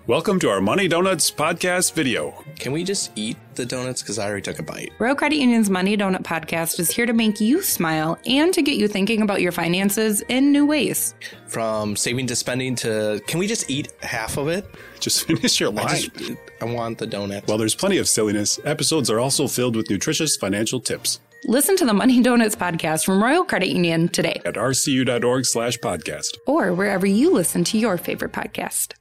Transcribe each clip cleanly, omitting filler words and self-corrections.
Welcome to our Money Donuts podcast video. Can we just eat the donuts? Because I already took a bite. Royal Credit Union's Money Donut podcast is here to make you smile and to get you thinking about your finances in new ways. From saving to spending to, can we just eat half of it? Just finish your line. I want the donut. While there's plenty of silliness, episodes are also filled with nutritious financial tips. Listen to the Money Donuts podcast from Royal Credit Union today At rcu.org/podcast. or wherever you listen to your favorite podcast.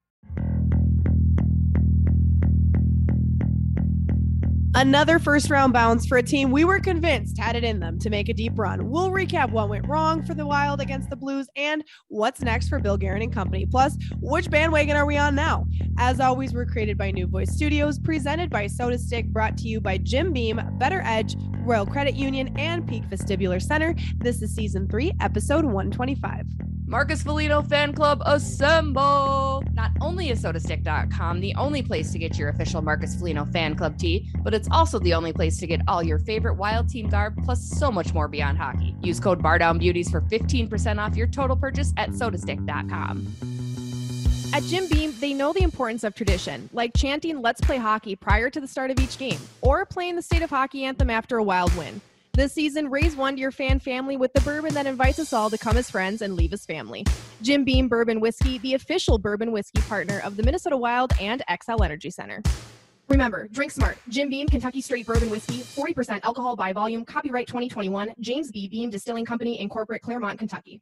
Another first round bounce for a team we were convinced had it in them to make a deep run. We'll recap what went wrong for the Wild against the Blues and what's next for Bill Guerin and company. Plus, which bandwagon are we on now? As always, we're created by New Voice Studios, presented by Soda Stick, brought to you by Jim Beam, Better Edge, Royal Credit Union, and Peak Vestibular Center. This is Season 3, Episode 125. Marcus Foligno Fan Club assemble! Not only is SodaStick.com the only place to get your official Marcus Foligno Fan Club tee, but it's also the only place to get all your favorite Wild team garb, plus so much more beyond hockey. Use code BARDOWNBEAUTIES for 15% off your total purchase at SodaStick.com. At Jim Beam, they know the importance of tradition, like chanting "Let's play hockey" prior to the start of each game, or playing the State of Hockey anthem after a Wild win. This season, raise one to your fan family with the bourbon that invites us all to come as friends and leave as family. Jim Beam Bourbon Whiskey, the official bourbon whiskey partner of the Minnesota Wild and XL Energy Center. Remember, drink smart. Jim Beam Kentucky Straight Bourbon Whiskey, 40% alcohol by volume, copyright 2021, James B. Beam Distilling Company, Incorporate, Claremont, Kentucky.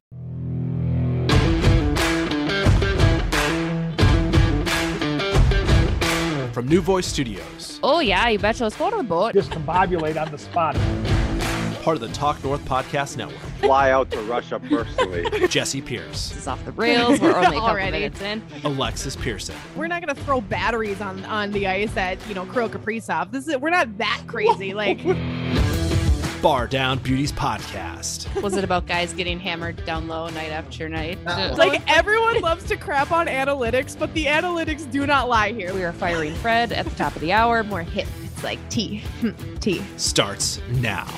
From New Voice Studios. Oh yeah, you betcha. Let's go to the boat. Discombobulate on the spot. Part of the Talk North Podcast Network. Fly out to Russia personally. Jesse Pierce. This is off the rails. We're only a couple Already. minutes in. Alexis Pearson. We're not going to throw batteries on the ice at, Kirill Kaprizov. We're not that crazy. Like, Bar Down Beauties Podcast. Was it about guys getting hammered down low night after night? like everyone loves to crap on analytics, but the analytics do not lie here. We are firing Fred at the top of the hour. More hip. It's like T. T. Starts now.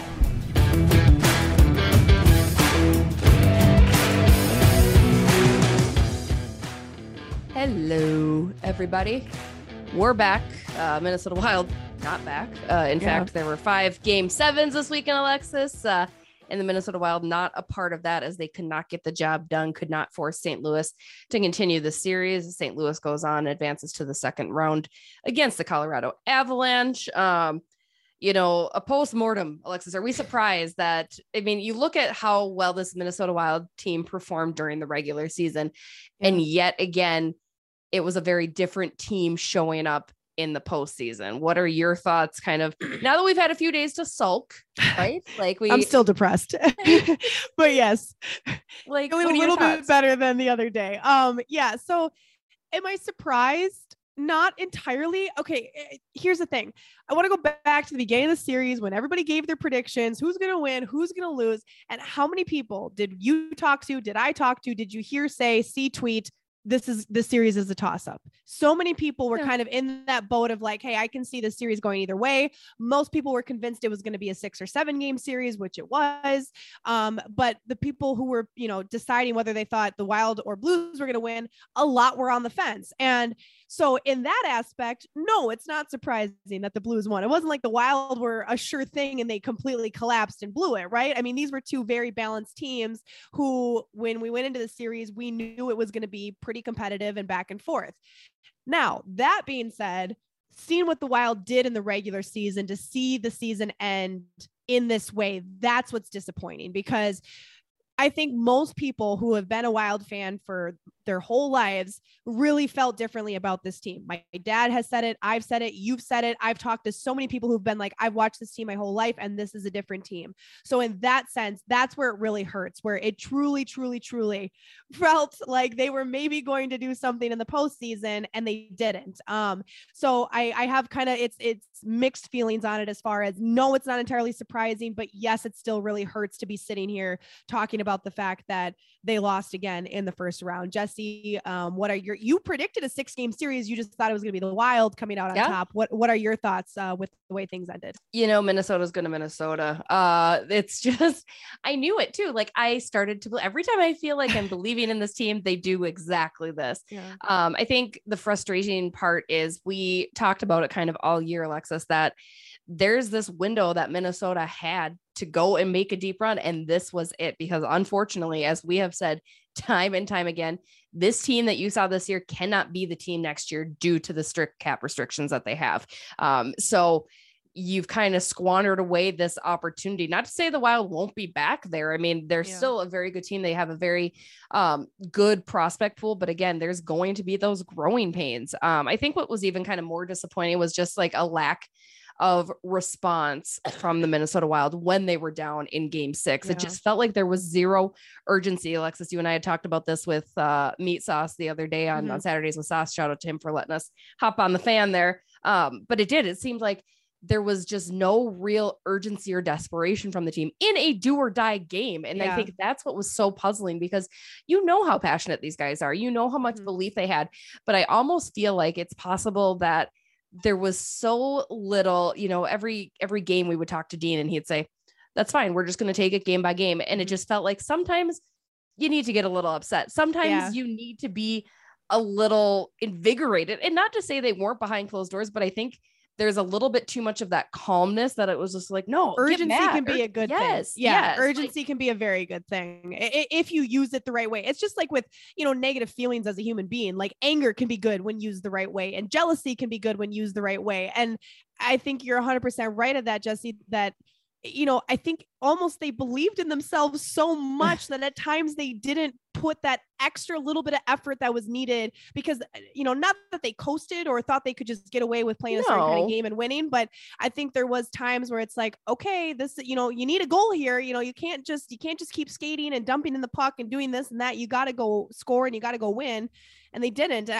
Hello, everybody. We're back. Minnesota Wild, not back. In fact, there were 5 Game 7s this weekend, Alexis. And the Minnesota Wild not a part of that as they could not get the job done, could not force St. Louis to continue the series. St. Louis goes on, advances to the second round against the Colorado Avalanche. A post-mortem, Alexis, are we surprised that, you look at how well this Minnesota Wild team performed during the regular season, and yet again, it was a very different team showing up in the postseason. What are your thoughts kind of now that we've had a few days to sulk, right? I'm still depressed, but yes, like a little bit better than the other day. So am I surprised? Not entirely. Okay, here's the thing. I want to go back to the beginning of the series when everybody gave their predictions, who's going to win, who's going to lose, and how many people did you talk to? Did I talk to? Did you hear, say, see, tweet, this series is a toss-up? So many people were kind of in that boat of like, hey, I can see the series going either way. Most people were convinced it was going to be a 6 or 7 game series, which it was. But the people who were, deciding whether they thought the Wild or Blues were going to win, a lot were on the fence. And so in that aspect, no, it's not surprising that the Blues won. It wasn't like the Wild were a sure thing and they completely collapsed and blew it, right? These were 2 very balanced teams who, when we went into the series, we knew it was going to be pretty competitive and back and forth. Now, that being said, seeing what the Wild did in the regular season, to see the season end in this way, that's what's disappointing, because I think most people who have been a Wild fan for their whole lives really felt differently about this team. My dad has said it. I've said it. You've said it. I've talked to so many people who've been like, I've watched this team my whole life and this is a different team. So in that sense, that's where it really hurts, where it truly, truly, truly felt like they were maybe going to do something in the postseason and they didn't. So I have kind of, it's mixed feelings on it, as far as, no, it's not entirely surprising, but yes, it still really hurts to be sitting here talking about about the fact that they lost again in the first round. Jesse, you predicted a 6-game series. You just thought it was going to be the Wild coming out on top. What are your thoughts with the way things ended? Minnesota's going to Minnesota. It's just, I knew it too. Like I started to, every time I feel like I'm believing in this team, they do exactly this. Yeah. I think the frustrating part is we talked about it kind of all year, Alexis, that there's this window that Minnesota had to go and make a deep run. And this was it, because unfortunately, as we have said time and time again, this team that you saw this year cannot be the team next year due to the strict cap restrictions that they have. So you've kind of squandered away this opportunity. Not to say the Wild won't be back there. I mean, they're still a very good team. They have a very good prospect pool, but again, there's going to be those growing pains. I think what was even kind of more disappointing was just like a lack of response from the Minnesota Wild when they were down in Game 6. Yeah. It just felt like there was zero urgency. Alexis, you and I had talked about this with Meat Sauce the other day on Saturdays with Sauce. Shout out to him for letting us hop on the fan there. But it seemed like there was just no real urgency or desperation from the team in a do or die game. And I think that's what was so puzzling, because you know how passionate these guys are, you know how much belief they had, but I almost feel like it's possible that there was so little, every game we would talk to Dean and he'd say, that's fine, we're just going to take it game by game. And it just felt like sometimes you need to get a little upset. Sometimes you need to be a little invigorated, and not to say they weren't behind closed doors, but I think there's a little bit too much of that calmness that it was just like, no, urgency can be a good thing. Yes. Urgency can be a very good thing if you use it the right way. It's just like with, negative feelings as a human being, like anger can be good when used the right way, and jealousy can be good when used the right way. And I think you're 100% right at that, Jesse, that I think almost they believed in themselves so much that at times they didn't put that extra little bit of effort that was needed, because, not that they coasted or thought they could just get away with playing a certain kind of game and winning, but I think there was times where it's like, okay, this, you need a goal here. You can't just keep skating and dumping in the puck and doing this and that. You got to go score and you got to go win. And they didn't.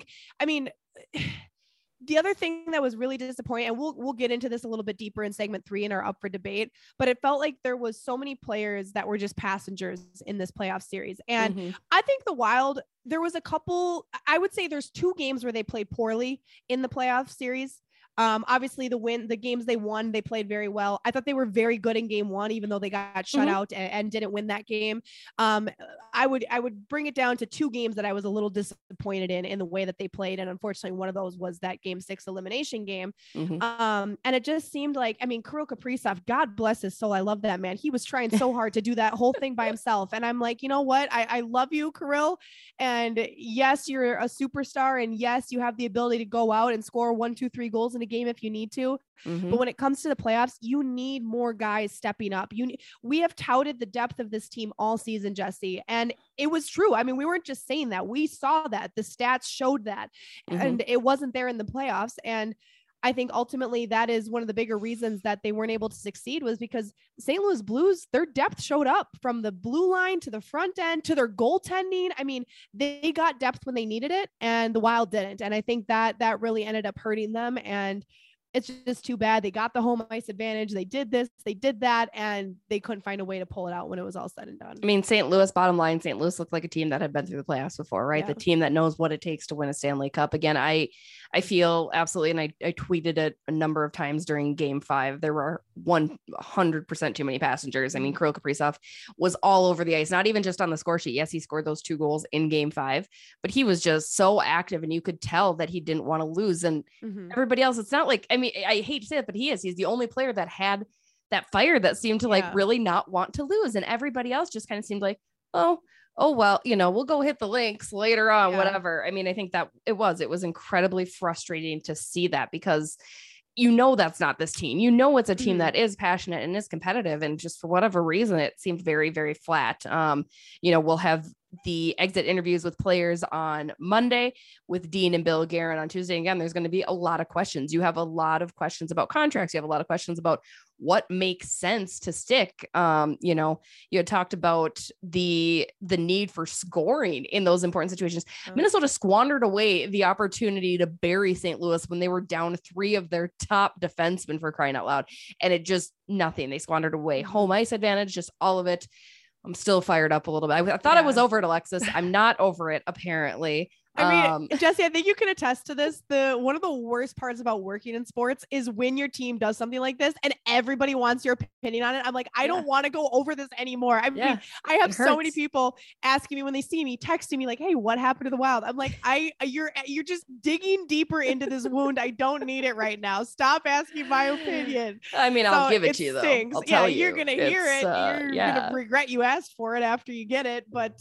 The other thing that was really disappointing, and we'll get into this a little bit deeper in segment 3 and are up for debate, but it felt like there was so many players that were just passengers in this playoff series. And I think the Wild, there was a couple, I would say there's 2 games where they played poorly in the playoff series. Obviously the games they won, they played very well. I thought they were very good in Game 1, even though they got shut out and didn't win that game. I would bring it down to 2 games that I was a little disappointed in the way that they played. And unfortunately, one of those was that Game 6 elimination game. And it just seemed like, Kirill Kaprizov, God bless his soul. I love that man. He was trying so hard to do that whole thing by himself. And I'm like, you know what? I love you, Kirill. And yes, you're a superstar. And yes, you have the ability to go out and score 1, 2, 3 goals in a game if you need to. But when it comes to the playoffs, you need more guys stepping up. We have touted the depth of this team all season, Jesse, and it was true. We weren't just saying that. We saw that. The stats showed that, and it wasn't there in the playoffs. And I think ultimately that is one of the bigger reasons that they weren't able to succeed, was because St. Louis Blues, their depth showed up from the blue line to the front end to their goaltending. They got depth when they needed it, and the Wild didn't. And I think that really ended up hurting them. And it's just too bad. They got the home ice advantage. They did this, they did that, and they couldn't find a way to pull it out when it was all said and done. St. Louis, bottom line, St. Louis looked like a team that had been through the playoffs before, right? Yeah. The team that knows what it takes to win a Stanley Cup. Again, I feel absolutely, and I tweeted it a number of times during Game 5, there were 100% too many passengers. Kirill Kaprizov was all over the ice, not even just on the score sheet. Yes, he scored those 2 goals in Game 5, but he was just so active, and you could tell that he didn't want to lose. And everybody else, it's not like, I hate to say it, but he's the only player that had that fire that seemed to really not want to lose. And everybody else just kind of seemed like, oh, well, we'll go hit the links later on, whatever. I think that it was incredibly frustrating to see that, because that's not this team. It's a team that is passionate and is competitive. And just for whatever reason, it seemed very, very flat. We'll have the exit interviews with players on Monday with Dean and Bill Guerin on Tuesday. Again, there's going to be a lot of questions. You have a lot of questions about contracts. You have a lot of questions about what makes sense to stick. You had talked about the need for scoring in those important situations. Minnesota squandered away the opportunity to bury St. Louis when they were down 3 of their top defensemen, for crying out loud. And it just nothing. They squandered away home ice advantage, just all of it. I'm still fired up a little bit. I thought I was over it, Alexis. I'm not over it, apparently. I mean, Jesse, I think you can attest to this. One of the worst parts about working in sports is when your team does something like this and everybody wants your opinion on it. I'm like, I don't want to go over this anymore. I mean, I have so many people asking me when they see me, texting me like, hey, what happened to the Wild? I'm like, you're just digging deeper into this wound. I don't need it right now. Stop asking my opinion. I mean, I'll give it to you though. I'll tell you. You're going to hear it. You're going to regret you asked for it after you get it. But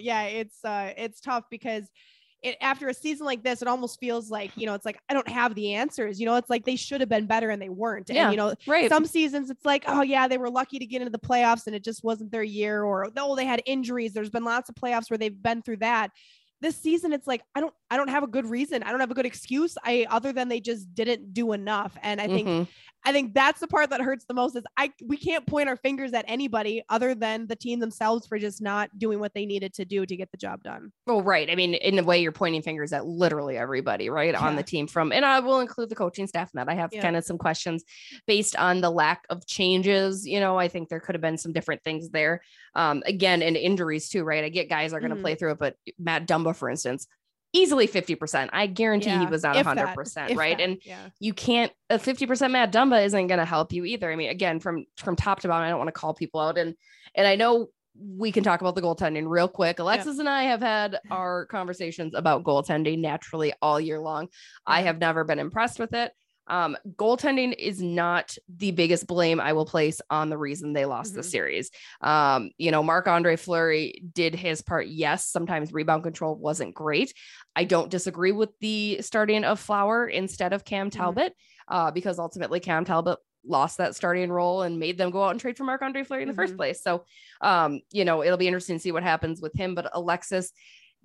it's tough because after a season like this, it almost feels like, it's like, I don't have the answers, it's like they should have been better and they weren't. And, some seasons it's like, oh yeah, they were lucky to get into the playoffs and it just wasn't their year, or no, they had injuries. There's been lots of playoffs where they've been through that. This season, it's like, I don't have a good reason. I don't have a good excuse other than they just didn't do enough. And I think that's the part that hurts the most is we can't point our fingers at anybody other than the team themselves for just not doing what they needed to do to get the job done. Well, right. I mean, in a way, you're pointing fingers at literally everybody, right, on the team and I will include the coaching staff in that. I have kind of some questions based on the lack of changes. I think there could have been some different things there. Again, and injuries too, right? I get guys are going to play through it, but Matt Dumba, for instance, easily 50%. I guarantee he was not 100%, right? And you can't, a 50% Matt Dumba isn't going to help you either. I mean, again, from top to bottom, I don't want to call people out. And I know we can talk about the goaltending real quick. Alexis and I have had our conversations about goaltending naturally all year long. I have never been impressed with it. Goaltending is not the biggest blame I will place on the reason they lost the series. Marc-Andre Fleury did his part. Yes, sometimes rebound control wasn't great. I don't disagree with the starting of Flower instead of Cam Talbot, because ultimately Cam Talbot lost that starting role and made them go out and trade for Marc-Andre Fleury in the first place. So, it'll be interesting to see what happens with him. But Alexis,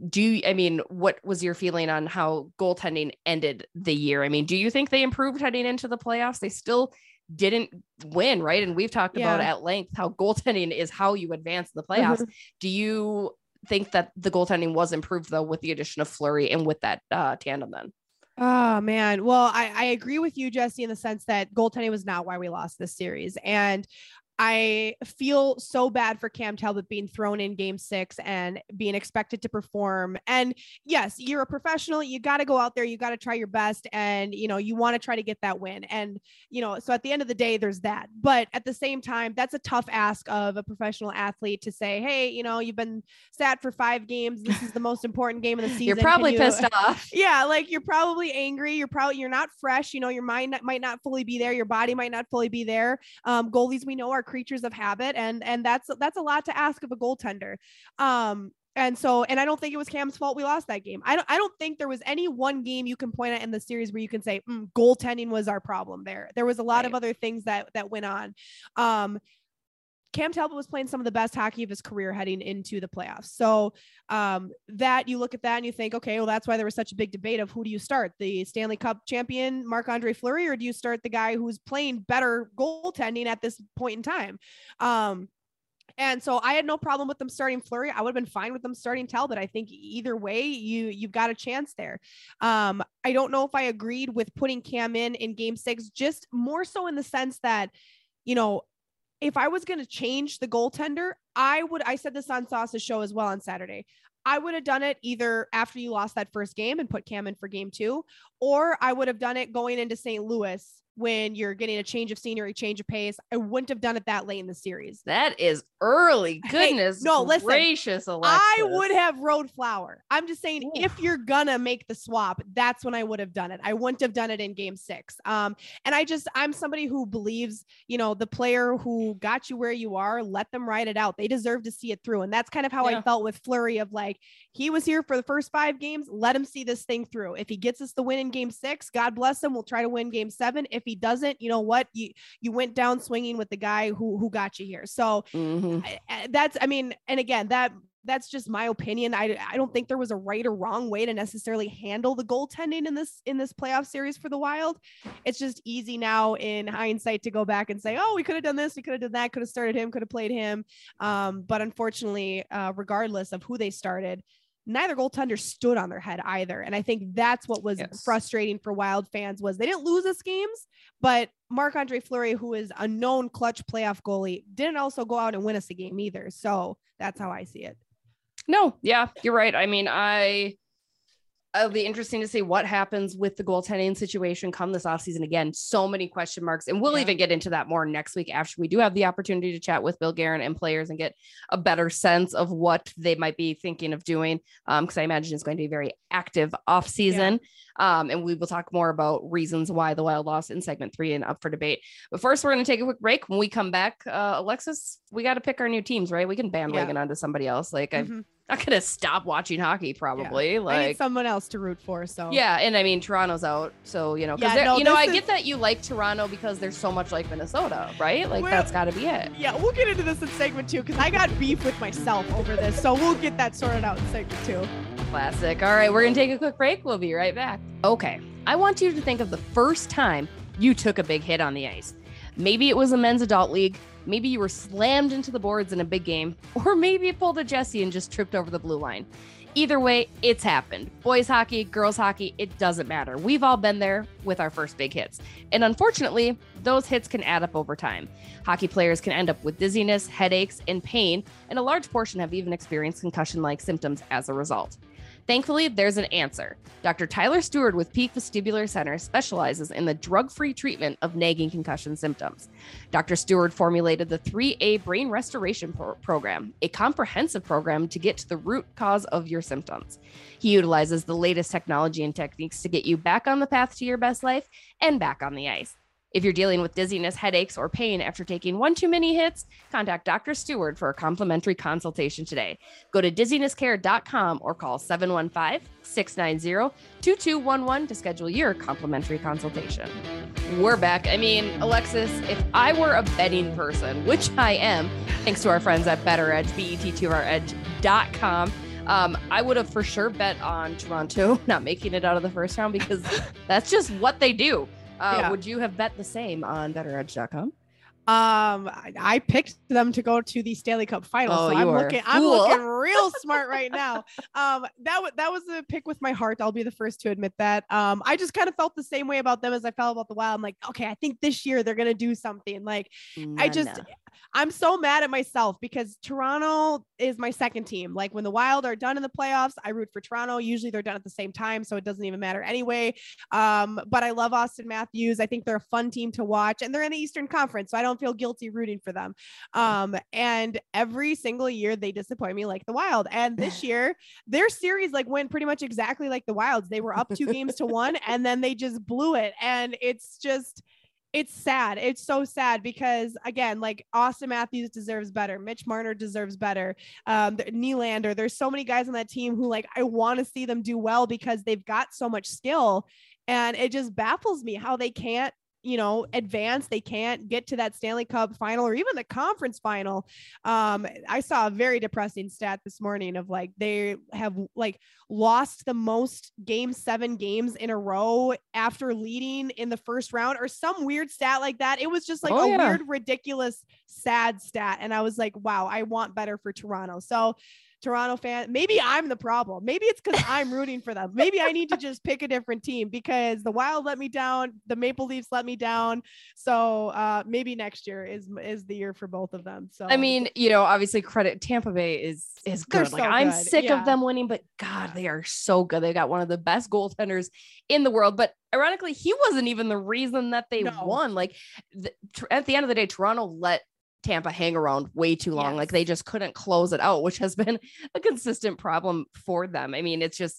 what was your feeling on how goaltending ended the year? I mean, do you think they improved heading into the playoffs? They still didn't win, right? And we've talked about at length how goaltending is how you advance the playoffs. Do you think that the goaltending was improved though with the addition of Fleury and with that tandem then? Oh man. Well, I agree with you, Jesse, in the sense that goaltending was not why we lost this series. And I feel so bad for Cam Talbot being thrown in game 6 and being expected to perform. And yes, you're a professional. You got to go out there. You got to try your best. And, you want to try to get that win. And, so at the end of the day, there's that. But at the same time, that's a tough ask of a professional athlete to say, hey, you've been sat for 5 games. This is the most important game of the season. You're probably pissed off. Yeah. Like you're probably angry. You're not fresh. Your mind might not fully be there. Your body might not fully be there. Goalies, we know, are creatures of habit, and that's a lot to ask of a goaltender. And I don't think it was Cam's fault we lost that game. I don't think there was any one game you can point at in the series where you can say goaltending was our problem there. There was a lot of other things that went on. Cam Talbot was playing some of the best hockey of his career heading into the playoffs. So that you look at that and you think, okay, well, that's why there was such a big debate of who do you start, the Stanley Cup champion Marc-Andre Fleury, or do you start the guy who's playing better goaltending at this point in time? And so I had no problem with them starting Fleury. I would have been fine with them starting Talbot. I think either way, you've got a chance there. I don't know if I agreed with putting Cam in game 6, just more so in the sense that, if I was going to change the goaltender, I said this on Sauce's show as well on Saturday. I would have done it either after you lost that first game and put Cam in for game 2, or I would have done it going into St. Louis when you're getting a change of scenery, change of pace. I wouldn't have done it that late in the series. That is early. Goodness gracious, Alexis. I would have rode Flower. I'm just saying, if you're gonna make the swap, that's when I would have done it. I wouldn't have done it in game 6. And I'm somebody who believes, the player who got you where you are, let them ride it out. They deserve to see it through. And that's kind of how I felt with Fleury, of like, he was here for the first 5 games. Let him see this thing through. If he gets us the win in game 6, God bless him. We'll try to win game 7. If he doesn't, you know what, you went down swinging with the guy who got you here. So that's just my opinion. I don't think there was a right or wrong way to necessarily handle the goaltending in this playoff series for the Wild. It's just easy now in hindsight to go back and say, oh, we could have done this, we could have done that, could have started him, could have played him. But unfortunately, regardless of who they started, neither goaltender stood on their head either. And I think that's what was frustrating for Wild fans was they didn't lose us games, but Marc-Andre Fleury, who is a known clutch playoff goalie, didn't also go out and win us a game either. So that's how I see it. No, yeah, you're right. I mean, it'll be interesting to see what happens with the goaltending situation come this offseason. Again, so many question marks, and we'll even get into that more next week after we do have the opportunity to chat with Bill Guerin and players and get a better sense of what they might be thinking of doing. Because I imagine it's going to be a very active offseason. And we will talk more about reasons why the Wild lost in segment 3 and up for debate. But first, we're going to take a quick break. When we come back, Alexis, we got to pick our new teams, right? We can bandwagon onto somebody else. Like I'm not going to stop watching hockey probably. Yeah. Like I need someone else to root for. So yeah. And I mean, Toronto's out. So, you know, I get that you like Toronto because they're so much like Minnesota, right? Like that's got to be it. Yeah. We'll get into this in segment 2 because I got beef with myself over this. So we'll get that sorted out in segment 2. Classic. All right. We're going to take a quick break. We'll be right back. Okay. I want you to think of the first time you took a big hit on the ice. Maybe it was a men's adult league. Maybe you were slammed into the boards in a big game, or maybe you pulled a Jesse and just tripped over the blue line. Either way, it's happened. Boys hockey, girls hockey, it doesn't matter. We've all been there with our first big hits. And unfortunately, those hits can add up over time. Hockey players can end up with dizziness, headaches, and pain, and a large portion have even experienced concussion-like symptoms as a result. Thankfully, there's an answer. Dr. Tyler Stewart with Peak Vestibular Center specializes in the drug-free treatment of nagging concussion symptoms. Dr. Stewart formulated the 3A Brain Restoration Program, a comprehensive program to get to the root cause of your symptoms. He utilizes the latest technology and techniques to get you back on the path to your best life and back on the ice. If you're dealing with dizziness, headaches, or pain after taking one too many hits, contact Dr. Stewart for a complimentary consultation today. Go to dizzinesscare.com or call 715-690-2211 to schedule your complimentary consultation. We're back. I mean, Alexis, if I were a betting person, which I am, thanks to our friends at Better Edge, bet2redge.com, I would have for sure bet on Toronto not making it out of the first round because that's just what they do. Would you have bet the same on betteredge.com? I picked them to go to the Stanley Cup Finals. Oh, so I'm looking real smart right now. That was a pick with my heart. I'll be the first to admit that. I just kind of felt the same way about them as I felt about the Wild. I'm like, okay, I think this year they're going to do something. Like, I'm so mad at myself because Toronto is my second team. Like when the Wild are done in the playoffs, I root for Toronto. Usually they're done at the same time, so it doesn't even matter anyway. But I love Auston Matthews. I think they're a fun team to watch, and they're in the Eastern Conference, so I don't feel guilty rooting for them. And every single year they disappoint me like the Wild. And this year their series like went pretty much exactly like the Wild's. They were up 2-1 and then they just blew it. And it's sad. It's so sad because again, like Auston Matthews deserves better. Mitch Marner deserves better. Nylander, there's so many guys on that team who like, I want to see them do well because they've got so much skill, and it just baffles me how they can't, advance. They can't get to that Stanley Cup final or even the conference final. I saw a very depressing stat this morning of like, they have like lost the most game 7 games in a row after leading in the first round or some weird stat like that. It was just like weird, ridiculous, sad stat. And I was like, wow, I want better for Toronto. So Toronto fan, maybe I'm the problem. Maybe it's because I'm rooting for them. Maybe I need to just pick a different team because the Wild let me down. The Maple Leafs let me down. So maybe next year is the year for both of them. So I mean, obviously credit Tampa Bay is good. Like I'm sick of them winning, but God, they are so good. They got one of the best goaltenders in the world. But ironically, he wasn't even the reason that they won. Like at the end of the day, Toronto let Tampa hang around way too long. Like they just couldn't close it out, which has been a consistent problem for them. I mean, it's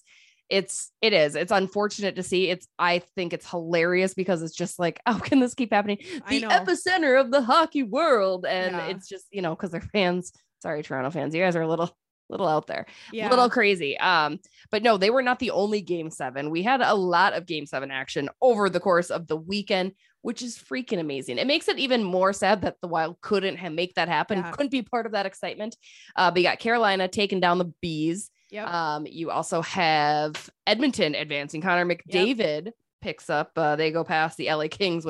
unfortunate to see. I think it's hilarious because it's just like, how can this keep happening? The epicenter of the hockey world. And it's just, because they're fans. Sorry, Toronto fans, you guys are a little out there, a little crazy. But no, they were not the only game 7. We had a lot of game 7 action over the course of the weekend, which is freaking amazing. It makes it even more sad that the Wild couldn't make that happen. Couldn't be part of that excitement. But you got Carolina taking down the Bees. Yep. You also have Edmonton advancing. Connor McDavid picks up. They go past the LA Kings, which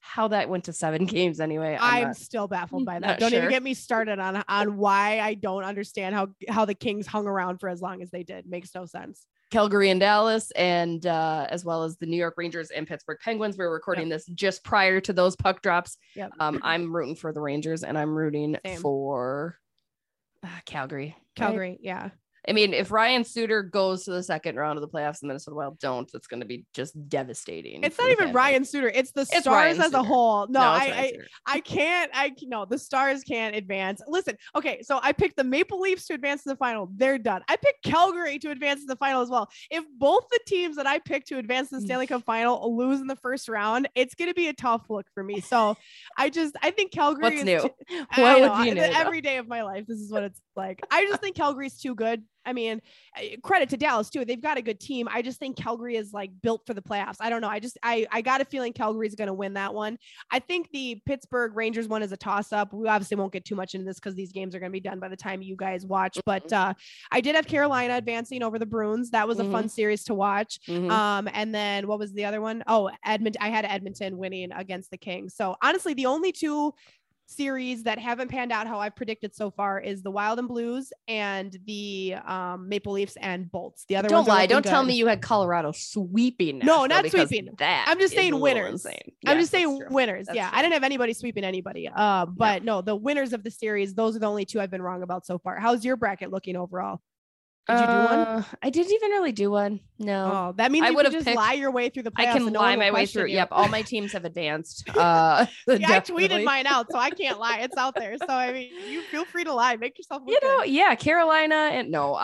how that went to 7 games anyway. I'm still baffled by that. not Don't even sure. get me started on why I don't understand how the Kings hung around for as long as they did. Makes no sense. Calgary and Dallas, and as well as the New York Rangers and Pittsburgh Penguins. We're recording this just prior to those puck drops. Yep. I'm rooting for the Rangers, and I'm rooting Same. for Calgary. Calgary, Right? yeah. I mean, if Ryan Suter goes to the second round of the playoffs, the Minnesota Wild don't, it's going to be just devastating. It's for not the even fan Ryan base. Suter. It's the It's Stars Ryan as a Suter. whole. No, it's Ryan Suter. no, the Stars can't advance. Listen, okay, so I picked the Maple Leafs to advance to the final. They're done. I picked Calgary to advance to the final as well. If both the teams that I picked to advance to the Stanley Cup final lose in the first round, it's going to be a tough look for me. So I think Calgary What's is new? I What know, would be new? every day of my life, this is what it's like. I just think Calgary's too good. I mean, credit to Dallas too. They've got a good team. I just think Calgary is like built for the playoffs. I don't know. I got a feeling Calgary's going to win that one. I think the Pittsburgh Rangers one is a toss up. We obviously won't get too much into this because these games are going to be done by the time you guys watch. But I did have Carolina advancing over the Bruins. That was a fun series to watch. And then what was the other one? Oh, Edmonton. I had Edmonton winning against the Kings. So honestly, the only two series that haven't panned out how I've predicted so far is the Wild and Blues and the Maple Leafs and Bolts. The other Don't ones are lie. looking Don't tell good. me you had Colorado sweeping. No, Nashville, not because sweeping. That I'm just is saying a little winners. insane. I'm Yes, just saying that's true. winners. That's Yeah. true. I didn't have anybody sweeping anybody. But no, the winners of the series, those are the only two I've been wrong about so far. How's your bracket looking overall? Did you do one? I didn't even really do one. No. Oh, that means I you would can have just picked- lie your way through the playoffs. I can and no lie one will my way question through. you. Yep, all my teams have advanced. Yeah, I definitely. tweeted mine out, so I can't lie. It's out there. So I mean, you feel free to lie. Make yourself look You know, good. yeah, Carolina and no.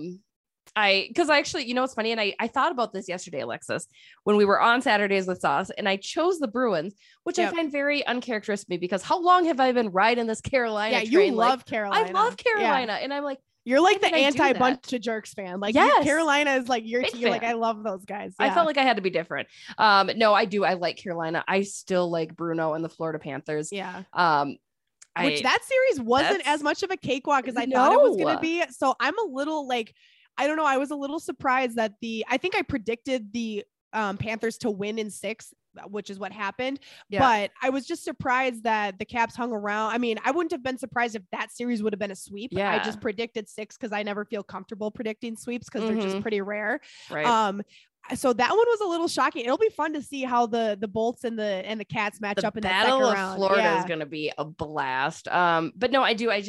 Because I actually, you know, what's funny, and I thought about this yesterday, Alexis, when we were on Saturdays with Sauce, and I chose the Bruins, which I find very uncharacteristic of me because how long have I been riding this Carolina Yeah, train? you Like, love Carolina. I love Yeah. Carolina, and I'm like, You're like Why the did I do anti that? bunch of jerks fan. Like Yes. Carolina is like your Big team. Like fan. I love those guys. I Yeah. felt like I had to be different. No, I do. I like Carolina. I still like Bruno and the Florida Panthers. yeah. I Which that series wasn't that's- as much of a cakewalk as I thought it was going No. to be. So I'm a little like, I don't know. I was a little surprised that I think I predicted the Panthers to win in 6, which is what happened. Yeah. But I was just surprised that the Caps hung around. I mean, I wouldn't have been surprised if that series would have been a sweep. I Yeah. just predicted 6 because I never feel comfortable predicting sweeps because they're just Mhm. pretty rare. right. So that one was a little shocking. It'll be fun to see how the Bolts and the Cats match The up in that Battle second of round. Florida Yeah. is going to be a blast. But no, I do. I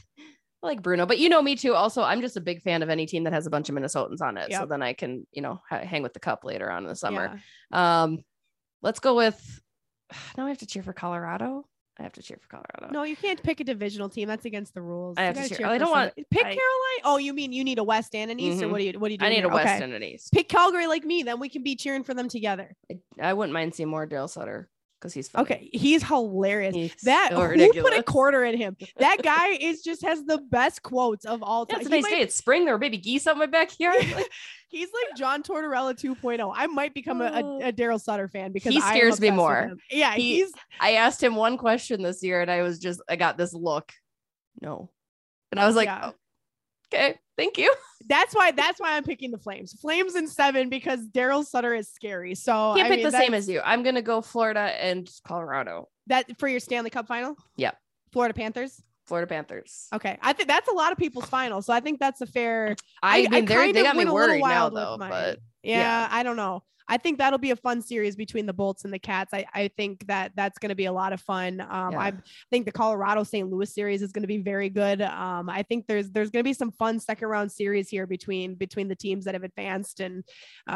like Bruno, but you know me too. Also, I'm just a big fan of any team that has a bunch of Minnesotans on it. So Yep. then I can, you know, hang with the Cup later on in the summer. Yeah. Let's go with. Now I have to cheer for Colorado. I have to cheer for Colorado. No, you can't pick a divisional team. That's against the rules. I You have to gotta cheer- cheer I for don't want- somebody. Pick I- Carolina. Oh, you mean you need a West and an East, or Mhm. what do you do? I need here? a West Okay. and an East. Pick Calgary like me, then we can be cheering for them together. I wouldn't mind seeing more Daryl Sutter because he's funny. Okay, he's hilarious. He's That so who put ridiculous. a quarter in him? That guy has the best quotes of all Yeah, time. it's a He nice might- day. It's spring. There were baby geese out my backyard. Like, He's like John Tortorella 2.0. I might become a Daryl Sutter fan because He I am scares me obsessed with more. him. Yeah, He- I asked him one question this year, and I got this look. No, and I was like, Yeah. oh, okay, thank you. That's why I'm picking the Flames. Flames in 7 because Daryl Sutter is scary. So Can't I pick mean, the same that's- as you. I'm gonna go Florida and Colorado. that for your Stanley Cup final. Yep. Florida Panthers. Florida Panthers. Okay, I think that's a lot of people's final. So I think that's a fair. I mean, they kind of got me went a little worried now wild with though, mine. but Yeah, I don't know. I think that'll be a fun series between the Bolts and the Cats. I think that's going to be a lot of fun. I think the Colorado St. Louis series is going to be very good. I think there's going to be some fun second round series here between the teams that have advanced. And,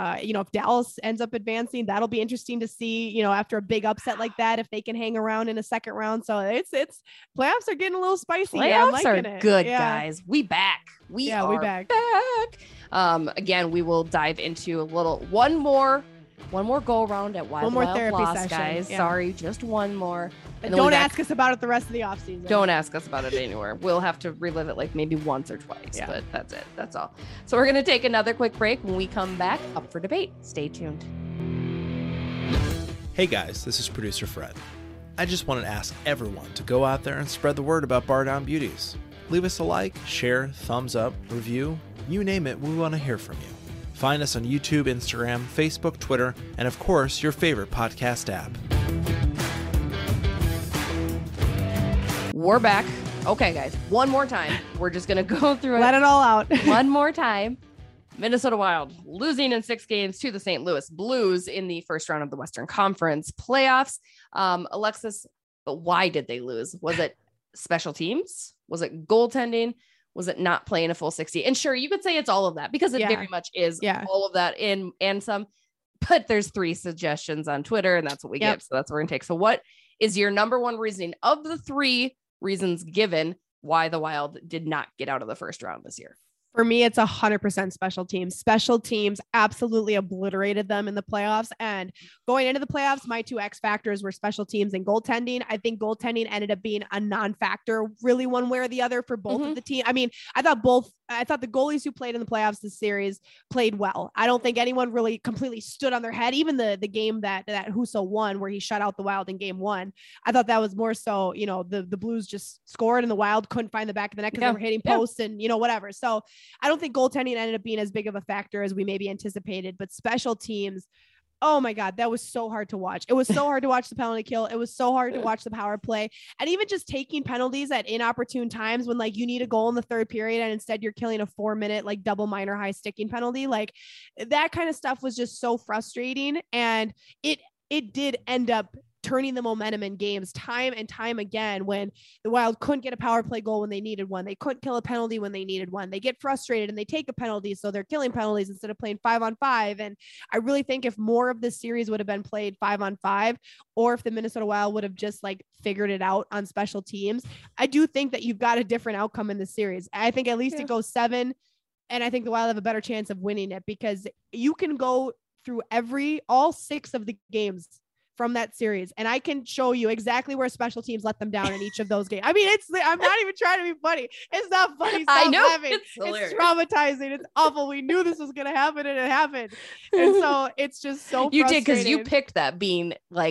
if Dallas ends up advancing, that'll be interesting to see, after a big upset like that, if they can hang around in a second round. So it's playoffs are getting a little spicy. playoffs Yeah, I'm are liking it. good, Yeah. guys. We back. We are back. back. Again, we will dive into one more go around at Wild One more Wild therapy Lost, session, guys. yeah. Sorry, just one more. And then we don't back- ask us about it the rest of the offseason. Don't ask us about it anywhere. We'll have to relive it like maybe once or twice, Yeah. but that's it. That's all. So we're going to take another quick break. When we come back, up for debate. Stay tuned. Hey guys, this is producer Fred. I just want to ask everyone to go out there and spread the word about Bar Down Beauties. Leave us a like, share, thumbs up, review, you name it, we want to hear from you. Find us on YouTube, Instagram, Facebook, Twitter, and of course, your favorite podcast app. we're back. Okay, guys, one more time. We're just going to go through it. Let it all out. One more time. Minnesota Wild losing in 6 games to the St. Louis Blues in the first round of the Western Conference playoffs. Alexis, but why did they lose? Was it special teams? Was it goaltending? Was it not playing a full 60? And sure, you could say it's all of that because it very much is all of that and some, but there's 3 suggestions on Twitter and that's what we get. So that's what we're going to take. So what is your number one reasoning of the 3 reasons given why the Wild did not get out of the first round this year? For me, it's 100% special teams. Special teams absolutely obliterated them in the playoffs. And going into the playoffs, my 2 X factors were special teams and goaltending. I think goaltending ended up being a non-factor, really one way or the other for both of the team. I mean, I thought the goalies who played in the playoffs this series played well. I don't think anyone really completely stood on their head. Even the game that Husso won, where he shut out the Wild in game 1, I thought that was more so, the Blues just scored and the Wild couldn't find the back of the net because they were hitting posts and, whatever. So I don't think goaltending ended up being as big of a factor as we maybe anticipated, but special teams, oh my God, that was so hard to watch. It was so hard to watch the penalty kill. It was so hard to watch the power play, and even just taking penalties at inopportune times when you need a goal in the third period and instead you're killing a 4-minute double minor high sticking penalty. That kind of stuff was just so frustrating, and it did end up turning the momentum in games time and time again when the Wild couldn't get a power play goal when they needed one. They couldn't kill a penalty when they needed one. They get frustrated and they take a penalty. So they're killing penalties instead of playing 5-on-5. And I really think if more of this series would have been played 5-on-5, or if the Minnesota Wild would have just figured it out on special teams, I do think that you've got a different outcome in the series. I think at least it goes 7. And I think the Wild have a better chance of winning it because you can go through all 6 of the games from that series, and I can show you exactly where special teams let them down in each of those games. I mean, I'm not even trying to be funny. It's not funny. Stop I know. Laughing. It's traumatizing. It's awful. We knew this was going to happen and it happened. And so it's just so You did, because you picked that being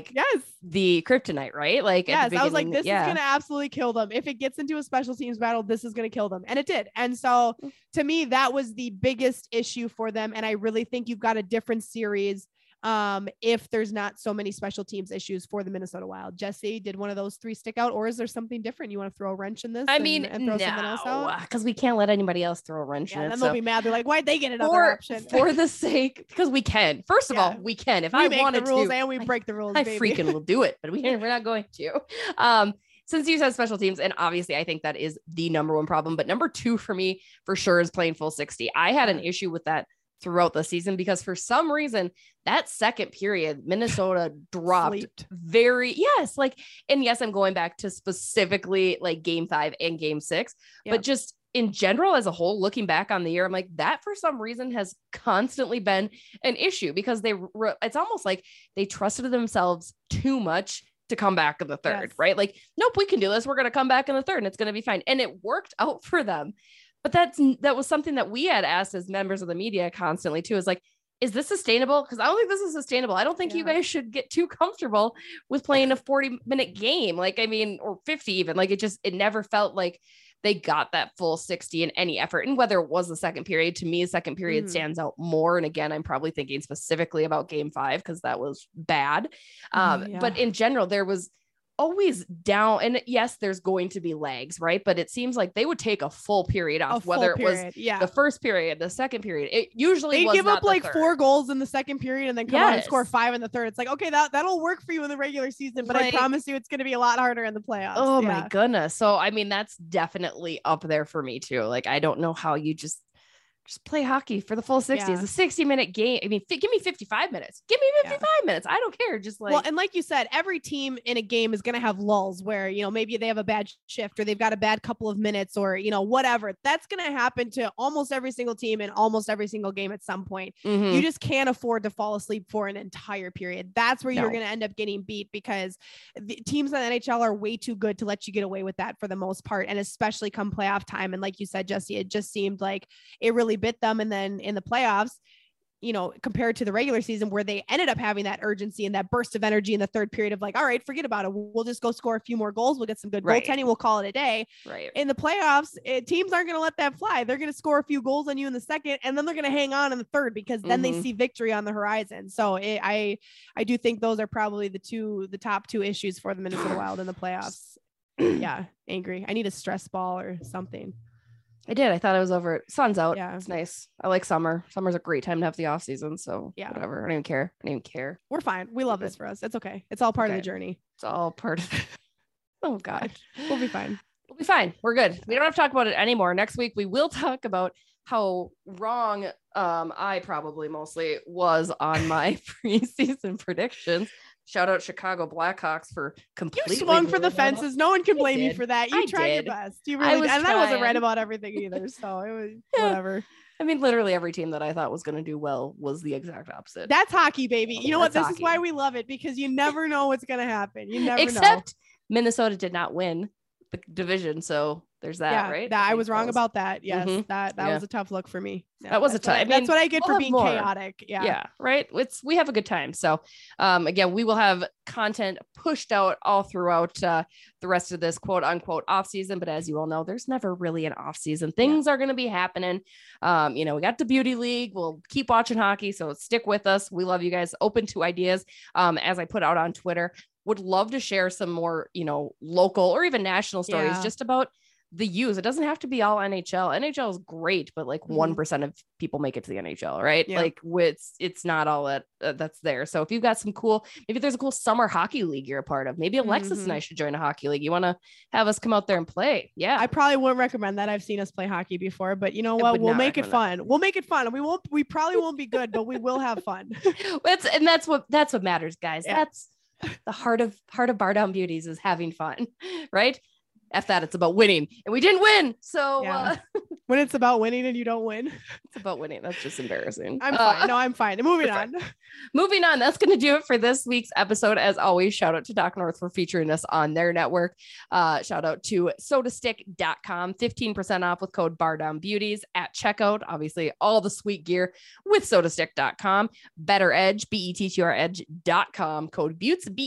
the kryptonite, right? Yes, I was like, this is going to absolutely kill them. If it gets into a special teams battle, this is going to kill them. And it did. And so to me, that was the biggest issue for them. And I really think you've got a different series if there's not so many special teams issues for the Minnesota Wild. Jesse, did one of those 3 stick out, or is there something different you want to throw a wrench in this? I mean, no, because we can't let anybody else throw a wrench in it. Then they'll be mad. They're like, why'd they get another option? For the sake, because we can. First of all, we can. If I wanted the rules to, and we break the rules, I baby. freaking will do it, but we're not going to. Since you said special teams, and obviously I think that is the number 1 problem, but number 2 for me for sure is playing full 60. I had an issue with that throughout the season because for some reason that second period Minnesota dropped and yes, I'm going back to specifically game 5 and game 6, but just in general as a whole, looking back on the year, I'm like, that for some reason has constantly been an issue because it's almost like they trusted themselves too much to come back in the third, right? Nope, we can do this. We're going to come back in the third and it's going to be fine. And it worked out for them. But that was something that we had asked as members of the media constantly too, is this sustainable? Because I don't think this is sustainable. I don't think you guys should get too comfortable with playing a 40-minute game. Or 50 even. It never felt like they got that full 60 in any effort. And whether it was the second period, to me, the second period stands out more. And again, I'm probably thinking specifically about game 5 because that was bad. But in general, there was always down, and yes, there's going to be lags, right? But it seems like they would take a full period off, whether it was the first period, the second period. It usually they give up 4 goals in the second period and then come out and score 5 in the third. It's okay, that'll work for you in the regular season, but I promise you it's going to be a lot harder in the playoffs. Oh my goodness. So I mean, that's definitely up there for me too. I don't know how you just play hockey for the full 60. It's a 60-minute game. I mean, give me 55 minutes. Give me 55 minutes. I don't care. Well, and like you said, every team in a game is going to have lulls where, maybe they have a bad shift or they've got a bad couple of minutes or, whatever. That's going to happen to almost every single team in almost every single game at some point. You just can't afford to fall asleep for an entire period. That's where you're going to end up getting beat because the teams in the NHL are way too good to let you get away with that for the most part. And especially come playoff time. And like you said, Jesse, it just seemed like it really bit them. And then in the playoffs, compared to the regular season where they ended up having that urgency and that burst of energy in the third period of all right, forget about it. We'll just go score a few more goals. We'll get some good goaltending. We'll call it a day. Right. In the playoffs, teams aren't going to let that fly. They're going to score a few goals on you in the second, and then they're going to hang on in the third because then they see victory on the horizon. So I do think those are probably the top 2 issues for the Minnesota Wild in the playoffs. angry. I need a stress ball or something. I did. I thought it was over. Sun's out. Yeah. It's nice. I like summer. Summer's a great time to have the off season. So Yeah. whatever. I don't even care. We're fine. We love this for us. It's okay. It's all part of the journey. It's all part of it. Oh God. We'll be fine. We'll be fine. We're good. We don't have to talk about it anymore. Next week, we will talk about how wrong I probably mostly was on my preseason predictions. Shout out Chicago Blackhawks for completely. You swung for the fences. No one can blame you for that. You tried your best. You really did. And I wasn't right about everything either. So it was whatever. I mean, literally every team that I thought was going to do well was the exact opposite. That's hockey, baby. You know what? This is why we love it, because you never know what's going to happen. You never know. Except Minnesota did not win the division. So there's that, right? I was wrong about that. Yes. That was a tough look for me. Yeah, that was a tough. That's what I get for being chaotic. Yeah. Right. We have a good time. So again, we will have content pushed out all throughout the rest of this quote unquote off season. But as you all know, there's never really an off season. Things are going to be happening. We got the beauty league. We'll keep watching hockey. So stick with us. We love you guys. Open to ideas. As I put out on Twitter, would love to share some more, local or even national stories just about the U's. It doesn't have to be all NHL. NHL is great, but like 1% of people make it to the NHL, right? Yeah. Like it's not all that's there. So if you've got some maybe there's a cool summer hockey league you're a part of. Maybe Alexis and I should join a hockey league. You want to have us come out there and play? Yeah. I probably wouldn't recommend that. I've seen us play hockey before, but you know what? We'll make it fun. We'll make it fun. We probably won't be good, but we will have fun. That's what matters, guys. Yeah. That's the heart of Bar Down Beauties is having fun, right? F that, it's about winning, and we didn't win. So when it's about winning and you don't win, it's about winning. That's just embarrassing. I'm fine. No, I'm fine. Moving on. Moving on. That's going to do it for this week's episode. As always, shout out to Doc North for featuring us on their network. Shout out to sodastick.com, 15% off with code BarDownBeauties at checkout. Obviously, all the sweet gear with sodastick.com. Better Edge, BETTR Edge.com, code Beauts,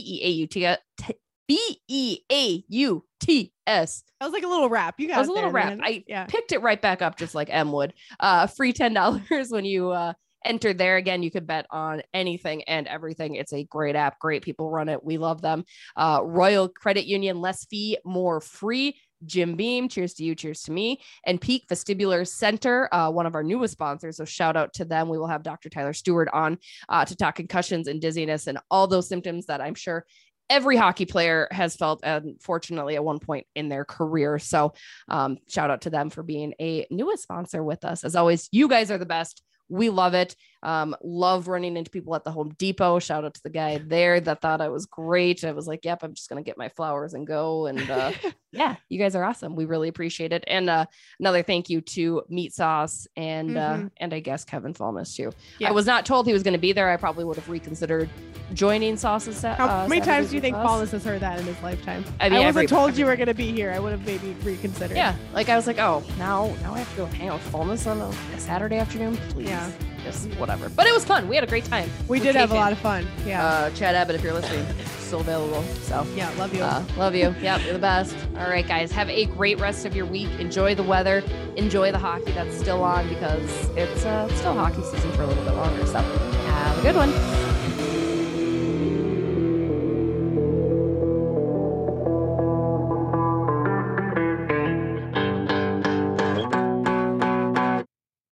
BEAUTS. That was like a little rap. You got it was a little rap. I picked it right back up just like M would. Free $10 when you enter there. Again, you could bet on anything and everything. It's a great app. Great people run it. We love them. Royal Credit Union, less fee, more free. Jim Beam, cheers to you, cheers to me, and Peak Vestibular Center, one of our newest sponsors. So shout out to them. We will have Dr. Tyler Stewart on to talk concussions and dizziness and all those symptoms that I'm sure every hockey player has felt, unfortunately, at one point in their career. So shout out to them for being a newest sponsor with us. As always, you guys are the best. We love it. Love running into people at the Home Depot. Shout out to the guy there that thought I was great. I was like, yep, I'm just going to get my flowers and go. And yeah, you guys are awesome. We really appreciate it. And another thank you to Meat Sauce and I guess Kevin Fallness too. Yeah. I was not told he was going to be there. I probably would have reconsidered joining Sauce's. How many times do you think Fallness has heard that in his lifetime? I mean, I wasn't told you were going to be here. I would have maybe reconsidered. Yeah. Like I was like, oh, now I have to go hang out with Fallness on a Saturday afternoon. Please. Yeah. Just whatever. But it was fun. We had a great time. We did have a lot of fun. Yeah. Chad Abbott, if you're listening, still available. So yeah, love you. Love you. Yep, you're the best. All right, guys. Have a great rest of your week. Enjoy the weather. Enjoy the hockey that's still on because it's still hockey season for a little bit longer. So have a good one.